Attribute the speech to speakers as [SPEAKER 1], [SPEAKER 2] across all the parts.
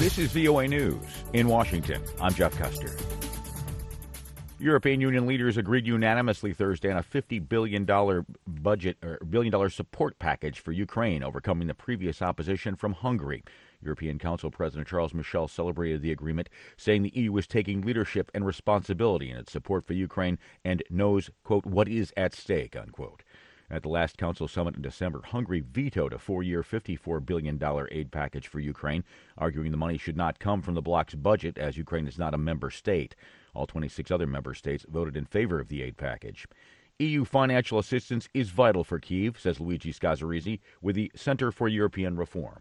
[SPEAKER 1] This is VOA News. In Washington, I'm Jeff Custer. European Union leaders agreed unanimously Thursday on a $50 billion billion support package for Ukraine, overcoming the previous opposition from Hungary. European Council President Charles Michel celebrated the agreement, saying the EU is taking leadership and responsibility in its support for Ukraine and knows, quote, what is at stake, unquote. At the last Council summit in December, Hungary vetoed a four-year $54 billion aid package for Ukraine, arguing the money should not come from the bloc's budget as Ukraine is not a member state. All 26 other member states voted in favor of the aid package. EU financial assistance is vital for Kyiv, says Luigi Scazzarisi, with the Center for European Reform.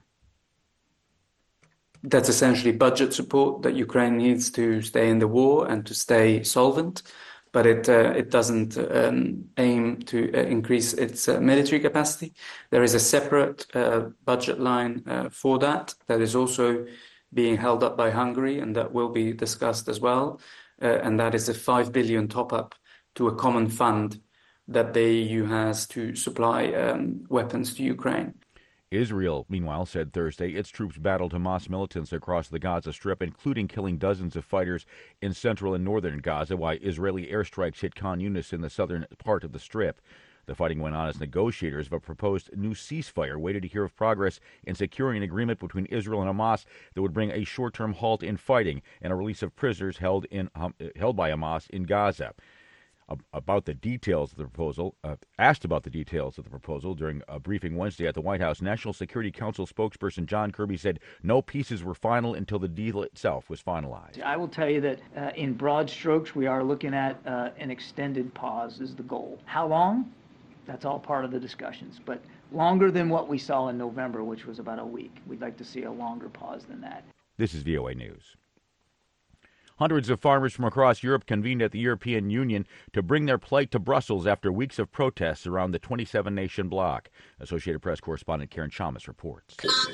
[SPEAKER 2] That's essentially budget support that Ukraine needs to stay in the war and to stay solvent. But it doesn't aim to increase its military capacity. There is a separate budget line for that is also being held up by Hungary, and that will be discussed as well. And that is a 5 billion top-up to a common fund that the EU has to supply weapons to Ukraine.
[SPEAKER 1] Israel, meanwhile, said Thursday its troops battled Hamas militants across the Gaza Strip, including killing dozens of fighters in central and northern Gaza, while Israeli airstrikes hit Khan Yunis in the southern part of the Strip. The fighting went on as negotiators of a proposed new ceasefire waited to hear of progress in securing an agreement between Israel and Hamas that would bring a short-term halt in fighting and a release of prisoners held by Hamas in Gaza. About the details of the proposal, asked about the details of the proposal during a briefing Wednesday at the White House, National Security Council spokesperson John Kirby said no pieces were final until the deal itself was finalized.
[SPEAKER 3] I will tell you that in broad strokes, we are looking at an extended pause is the goal. How long? That's all part of the discussions, but longer than what we saw in November, which was about a week. We'd like to see a longer pause than that.
[SPEAKER 1] This is VOA News. Hundreds of farmers from across Europe convened at the European Union to bring their plight to Brussels after weeks of protests around the 27-nation bloc. Associated Press correspondent Karen Chalmers reports.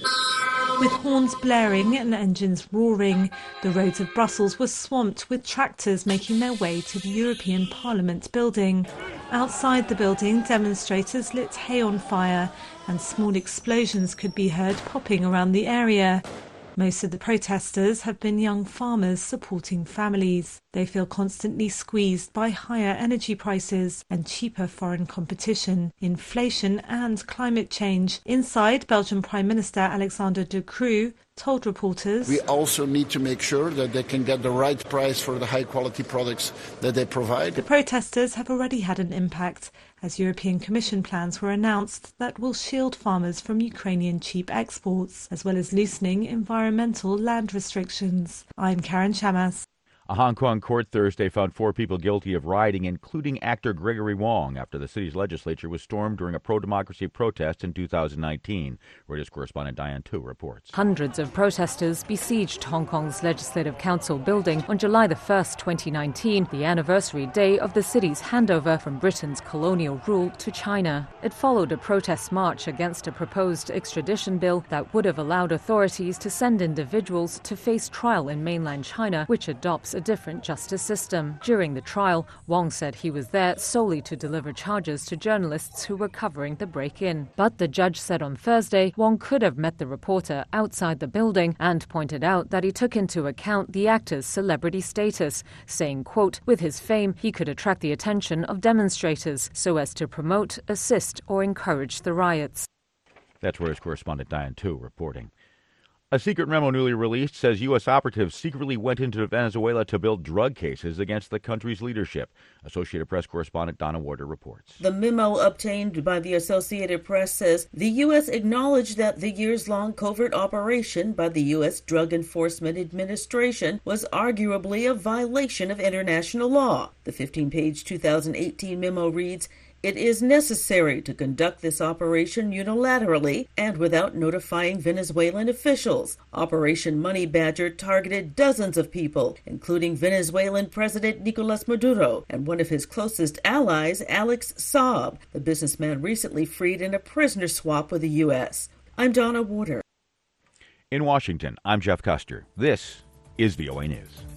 [SPEAKER 4] With horns blaring and engines roaring, the roads of Brussels were swamped with tractors making their way to the European Parliament building. Outside the building, demonstrators lit hay on fire and small explosions could be heard popping around the area. Most of the protesters have been young farmers supporting families. They feel constantly squeezed by higher energy prices and cheaper foreign competition, inflation and climate change. Inside, Belgian Prime Minister Alexander De Croo told reporters,
[SPEAKER 5] we also need to make sure that they can get the right price for the high-quality products that they provide.
[SPEAKER 4] The protesters have already had an impact, as European Commission plans were announced that will shield farmers from Ukrainian cheap exports, as well as loosening environmental land restrictions. I'm Karen Chamas.
[SPEAKER 1] A Hong Kong court Thursday found 4 people guilty of rioting, including actor Gregory Wong, after the city's legislature was stormed during a pro-democracy protest in 2019. Reuters correspondent Diane Tu reports.
[SPEAKER 6] Hundreds of protesters besieged Hong Kong's Legislative Council building on July the 1st, 2019, the anniversary day of the city's handover from Britain's colonial rule to China. It followed a protest march against a proposed extradition bill that would have allowed authorities to send individuals to face trial in mainland China, which adopts a different justice system. During the trial, Wong said he was there solely to deliver charges to journalists who were covering the break-in. But the judge said on Thursday Wong could have met the reporter outside the building and pointed out that he took into account the actor's celebrity status, saying, quote, with his fame, he could attract the attention of demonstrators so as to promote, assist, or encourage the riots.
[SPEAKER 1] That's Reuters correspondent Diane Tu reporting. A secret memo newly released says U.S. operatives secretly went into Venezuela to build drug cases against the country's leadership. Associated Press correspondent Donna Warder reports.
[SPEAKER 7] The memo obtained by the Associated Press says the U.S. acknowledged that the years-long covert operation by the U.S. Drug Enforcement Administration was arguably a violation of international law. The 15-page 2018 memo reads, it is necessary to conduct this operation unilaterally and without notifying Venezuelan officials. Operation Money Badger targeted dozens of people, including Venezuelan President Nicolas Maduro and one of his closest allies, Alex Saab, the businessman recently freed in a prisoner swap with the U.S. I'm Donna Warder.
[SPEAKER 1] In Washington, I'm Jeff Custer. This is VOA News.